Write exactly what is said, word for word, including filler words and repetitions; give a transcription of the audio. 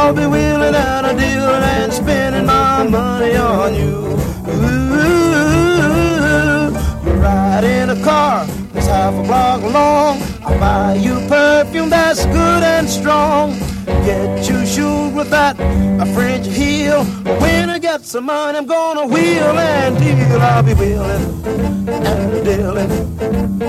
I'll be wheeling and a dealing and spending my money on you. Ooh, you ride in a car that's half a block long. I'll buy you perfume that's good and strong. Get you shoes with that a French heel. When I get some money, I'm gonna wheel and deal. I'll be wheeling and dealing